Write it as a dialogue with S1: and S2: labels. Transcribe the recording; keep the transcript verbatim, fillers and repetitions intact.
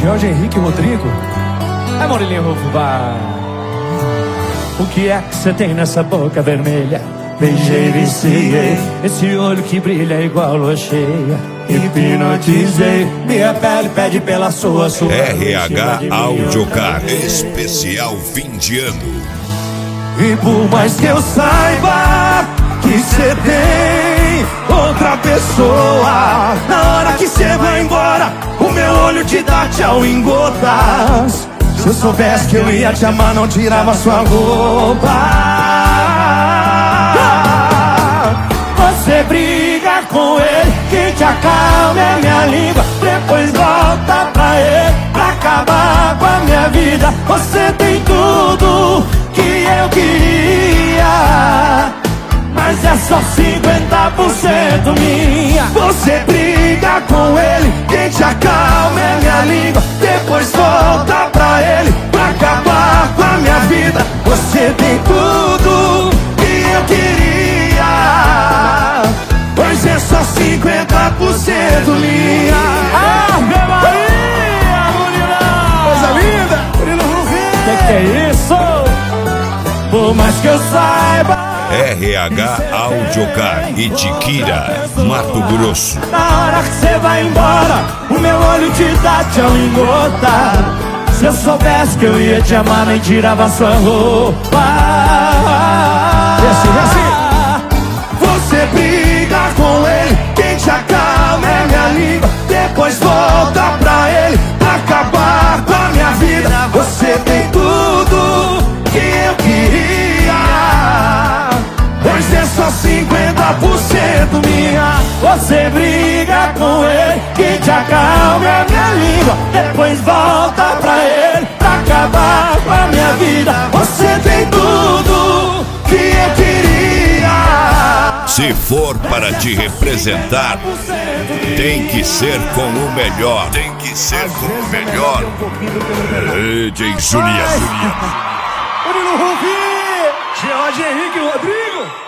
S1: Jorge Henrique Rodrigo. É Murilinho Rufubá. O que é que você tem nessa boca vermelha? Beijei, viciei, esse olho que brilha igual lua cheia. Hipnotizei, minha pele pede pela sua sua.
S2: R H Audiocar especial fim de ano.
S1: E por mais que eu saiba que cê tem outra pessoa, na hora que cê vai embora, o meu olho te dá tchau em gotas. Se eu soubesse que eu ia te amar, não tirava sua roupa. Você briga com ele, quem te acalma é minha língua. Depois volta pra ele, pra acabar com a minha vida. Você tem tudo que eu queria, mas é só cinquenta por cento minha. Você briga com ele, quem te acalma é minha língua. Depois volta pra ele, pra acabar com a minha vida. Você tem tudo que eu queria, pois é só cinquenta por cento minha. Ah, meu Maria, Murilão! Coisa linda! Murilo Rufubá! Que que é isso? Por mais que eu saiba,
S2: R H Audiocar e Tiquira, Mato Grosso.
S1: na hora que você vai embora, o meu olho te dá tchau em gota. Se eu soubesse que eu ia te amar, nem tirava sua roupa. E assim, e assim. Você briga com ele, quem te acalma é minha língua. Depois volta pra ele, pra acabar com a minha vida. Você tem tudo que eu queria, pois é só cinquenta por cento minha. Você briga com ele, quem te acalma é minha língua. Depois volta pra ele, pra acabar com a minha vida. Você tem tudo que eu queria.
S2: Se for para te representar, tem que ser com o melhor. Tem que ser com o melhor. D J Juliano.
S1: Murilo Rufubá, Jorge Henrique Rodrigo.